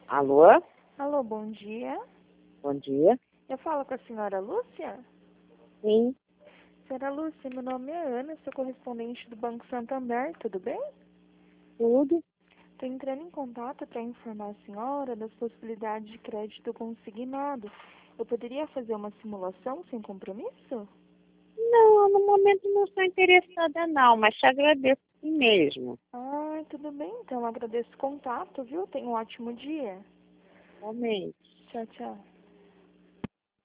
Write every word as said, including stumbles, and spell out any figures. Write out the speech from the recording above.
Alô? Alô, bom dia. Bom dia. Eu falo com a senhora Lúcia? Sim, Senhora Lúcia, meu nome é Ana, sou correspondente do Banco Santander, tudo bem? tudo. Estou entrando em contato para informar a senhora das possibilidades de crédito consignado. Eu poderia fazer uma simulação sem compromisso? Não, no momento não estou interessada não, mas te agradeço sim mesmo. Ah, tudo bem, então agradeço o contato, viu? Tenha um ótimo dia. Realmente. Tchau, tchau.